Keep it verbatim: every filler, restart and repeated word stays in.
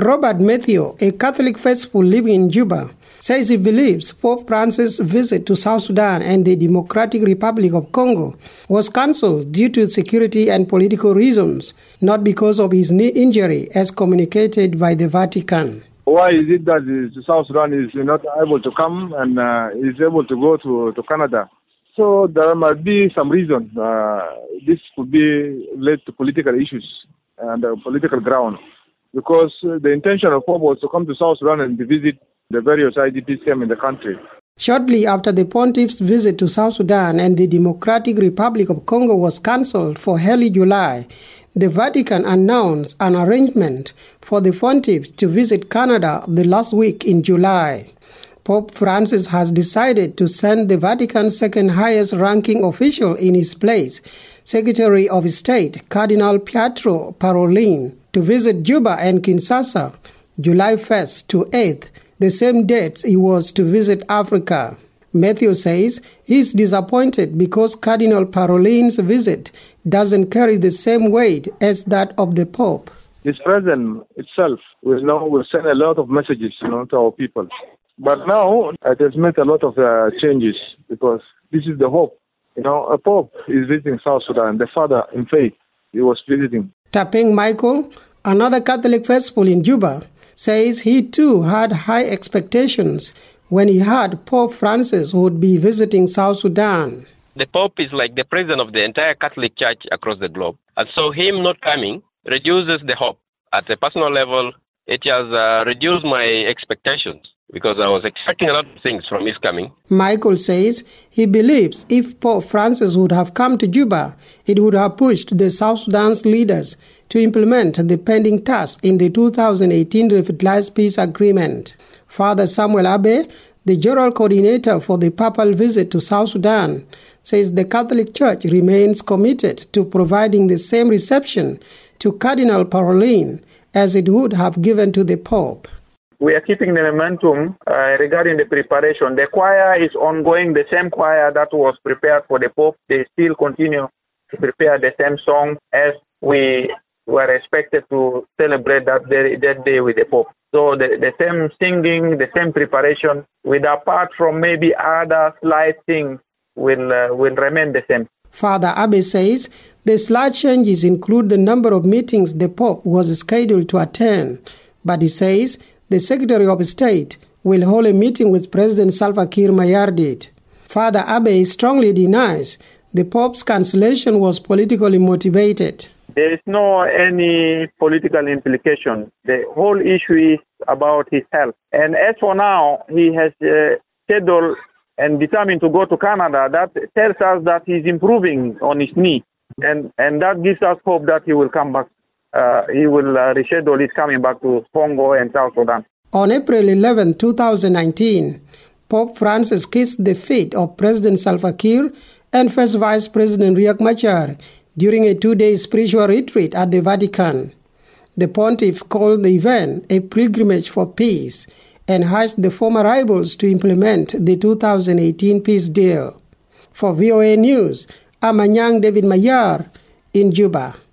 Robert Matthew, a Catholic faithful living in Juba, says he believes Pope Francis' visit to South Sudan and the Democratic Republic of Congo was cancelled due to security and political reasons, not because of his knee injury as communicated by the Vatican. Why is it that South Sudan is not able to come and uh, is able to go to, to Canada? So there might be some reason. Uh, this could be related to political issues and uh, political ground. Because the intention of Pope was to come to South Sudan and visit the various I D P camps in the country. Shortly after the pontiff's visit to South Sudan and the Democratic Republic of Congo was cancelled for early July, the Vatican announced an arrangement for the pontiff to visit Canada the last week in July. Pope Francis has decided to send the Vatican's second highest ranking official in his place, Secretary of State Cardinal Pietro Parolin, to visit Juba and Kinshasa, July first to eighth, the same dates he was to visit Africa. Matthew says he is disappointed because Cardinal Parolin's visit doesn't carry the same weight as that of the Pope. His presence itself will, you know, will send a lot of messages, you know, to our people. But now it has made a lot of uh, changes because this is the hope. You know, a Pope is visiting South Sudan. The father in faith, he was visiting. Tapeng Michael, another Catholic faithful in Juba, says he too had high expectations when he heard Pope Francis would be visiting South Sudan. The Pope is like the president of the entire Catholic Church across the globe. And so him not coming reduces the hope. At a personal level, it has uh, reduced my expectations because I was expecting a lot of things from his coming. Michael says he believes if Pope Francis would have come to Juba, it would have pushed the South Sudan's leaders to implement the pending task in the two thousand eighteen Revitalized Peace Agreement. Father Samuel Abe, the general coordinator for the papal visit to South Sudan, says the Catholic Church remains committed to providing the same reception to Cardinal Parolin as it would have given to the Pope. We are keeping the momentum uh, regarding the preparation. The choir is ongoing, the same choir that was prepared for the Pope. They still continue to prepare the same song as we were expected to celebrate that day, that day with the Pope. So the, the same singing, the same preparation, with apart from maybe other slight things, will uh, will remain the same. Father Abe says the slight changes include the number of meetings the Pope was scheduled to attend, but he says the Secretary of State will hold a meeting with President Salva Kiir Mayardit. Father Abe strongly denies the Pope's cancellation was politically motivated. There is no any political implication. The whole issue is about his health. And as for now, he has uh, scheduled and determined to go to Canada. That tells us that he's improving on his knee. And, and that gives us hope that he will come back. Uh, he will uh, reschedule his coming back to Congo and South Sudan. On April eleventh, twenty nineteen, Pope Francis kissed the feet of President Salva Kiir and First Vice President Riek Machar during a two-day spiritual retreat at the Vatican. The pontiff called the event a pilgrimage for peace and urged the former rivals to implement the two thousand eighteen peace deal. For V O A News, I'm Anyang David Mayar in Juba.